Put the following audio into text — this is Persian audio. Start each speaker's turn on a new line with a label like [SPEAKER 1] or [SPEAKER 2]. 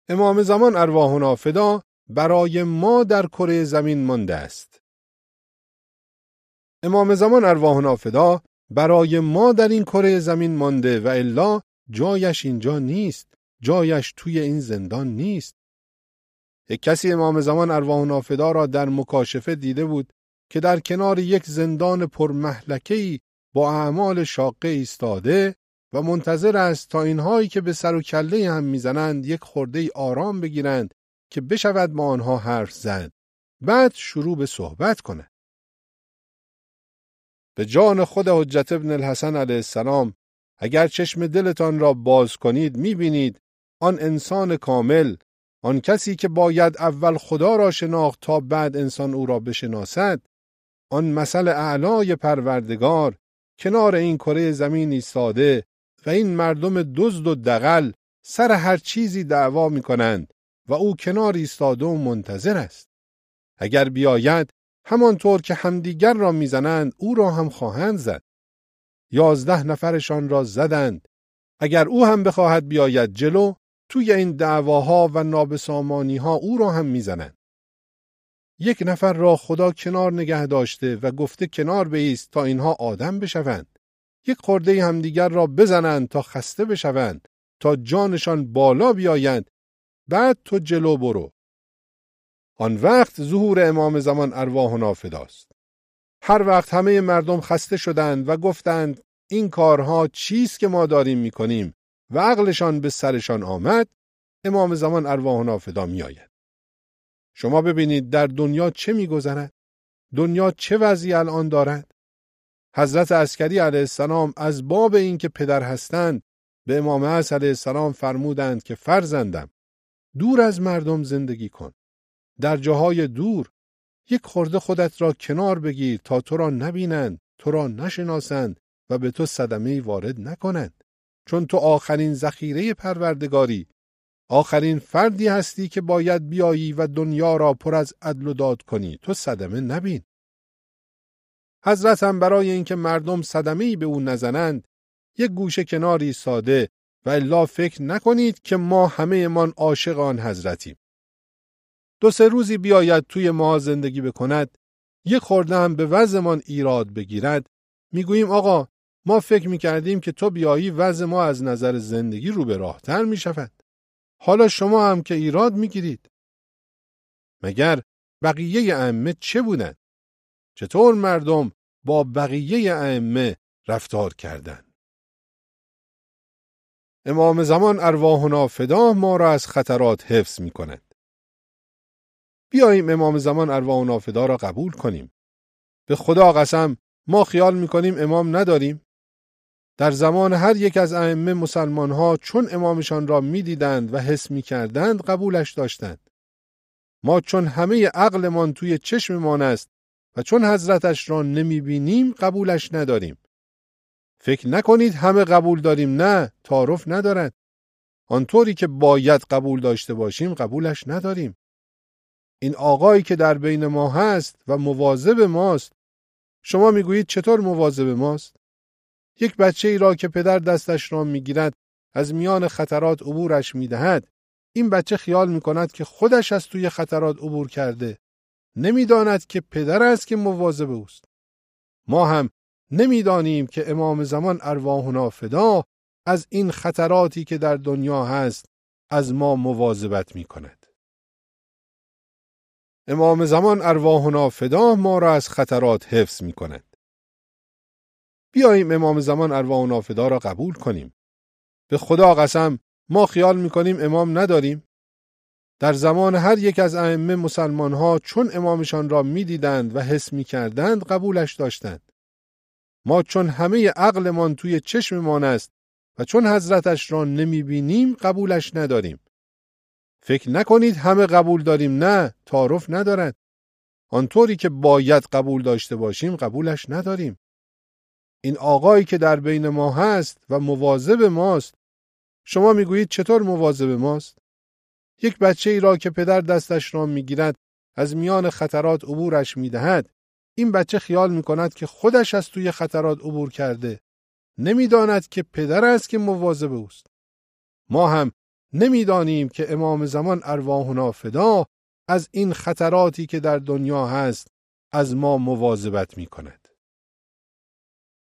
[SPEAKER 1] امام زمان ارواحنا فدا برای ما در کره زمین مانده است. امام زمان ارواحنا فدا برای ما در این کره زمین مانده و الا جایش اینجا نیست، جایش توی این زندان نیست. یک کسی امام زمان ارواحنا فدا را در مکاشفه دیده بود که در کنار یک زندان پرمهلکه‌ای با اعمال شاقه ایستاده و منتظر است تا اینهایی که به سر و کله هم میزنند یک خورده آرام بگیرند که بشود با آنها حرف زد، بعد شروع به صحبت کند. به جان خود حجت ابن الحسن علیه السلام اگر چشم دلتان را باز کنید میبینید آن انسان کامل، آن کسی که باید اول خدا را شناخت تا بعد انسان او را بشناسد، آن مثل اعلای پروردگار کنار این کره زمین ایستاده و این مردم دزد و دغل سر هر چیزی دعوا می کنند و او کنار ایستاده و منتظر است. اگر بیاید همانطور که همدیگر را می زنند او را هم خواهند زد. 11 نفرشان را زدند. اگر او هم بخواهد بیاید جلو توی این دعواها و نابسامانیها او را هم می زنند. 1 نفر را خدا کنار نگه داشته و گفته کنار بایست تا اینها آدم بشوند. 1 خورده همدیگر را بزنند تا خسته بشوند، تا جانشان بالا بیایند، بعد تو جلو برو. آن وقت ظهور امام زمان ارواحنا فداست. هر وقت همه مردم خسته شدند و گفتند این کارها چیست که ما داریم میکنیم و عقلشان به سرشان آمد، امام زمان ارواحنا فدا میآید. شما ببینید در دنیا چه میگذرد؟ دنیا چه وضعی الان دارد؟ حضرت عسکری علیه السلام از باب این که پدر هستند به امام عصر علیه السلام فرمودند که فرزندم دور از مردم زندگی کن. در جاهای دور 1 خورده خودت را کنار بگیر تا تو را نبینند، تو را نشناسند و به تو صدمه‌ای وارد نکنند. چون تو آخرین ذخیره پروردگاری، آخرین فردی هستی که باید بیایی و دنیا را پر از عدل و داد کنی. تو صدمه نبین. حضرت هم برای اینکه مردم صدمه‌ای به او نزنند 1 گوشه کنار ایستاده و الا فکر نکنید که ما همه من عاشق آن حضرتیم. 2-3 روزی بیاید توی ما زندگی بکند، 1 خورده هم به وضعمان ایراد بگیرد، میگوییم آقا ما فکر میکردیم که تو بیایی وضع ما از نظر زندگی رو به راهتر میشود. حالا شما هم که ایراد میگیرید. مگر بقیه ائمه چه بودند؟ چطور مردم با بقیه ائمه رفتار کردند؟ امام زمان ارواحنا فدا ما را از خطرات حفظ میکند. بیاییم امام زمان ارواحنا فدا را قبول کنیم. به خدا قسم ما خیال میکنیم امام نداریم. در زمان هر یک از ائمه مسلمان ها چون امامشان را میدیدند و حس میکردند قبولش داشتند. ما چون همه عقلمان توی چشممان است و چون حضرتش را نمیبینیم قبولش نداریم. فکر نکنید همه قبول داریم، نه، تعارف ندارد. آنطوری که باید قبول داشته باشیم قبولش نداریم. این آقایی که در بین ما هست و مواظب ماست، شما میگویید چطور مواظب ماست؟ 1 بچه ای را که پدر دستش را میگیرد از میان خطرات عبورش میدهد، این بچه خیال میکند که خودش از توی خطرات عبور کرده، نمیداند که پدر است که مواظب اوست. ما هم نمیدانیم که امام زمان ارواحنا فدا از این خطراتی که در دنیا هست از ما مواظبت میکند. امام زمان ارواحنا فدا ما را از خطرات حفظ میکند. بیاییم امام زمان ارواحنا فدا را قبول کنیم. به خدا قسم ما خیال میکنیم امام نداریم. در زمان هر یک از ائمه مسلمان ها چون امامشان را میدیدند و حس میکردند قبولش داشتند. ما چون همه عقلمان توی چشممان است و چون حضرتش را نمیبینیم قبولش نداریم. فکر نکنید همه قبول داریم، نه، تعارف ندارد. آنطوری که باید قبول داشته باشیم قبولش نداریم. این آقایی که در بین ما هست و مواظب ماست، شما میگویید چطور مواظب ماست؟ 1 بچه ای را که پدر دستش را میگیرد از میان خطرات عبورش میدهد، این بچه خیال میکند که خودش از توی خطرات عبور کرده، نمیداند که پدر است که مواظب اوست. ما هم نمیدانیم که امام زمان ارواحنا فدا از این خطراتی که در دنیا هست از ما مواظبت می کند.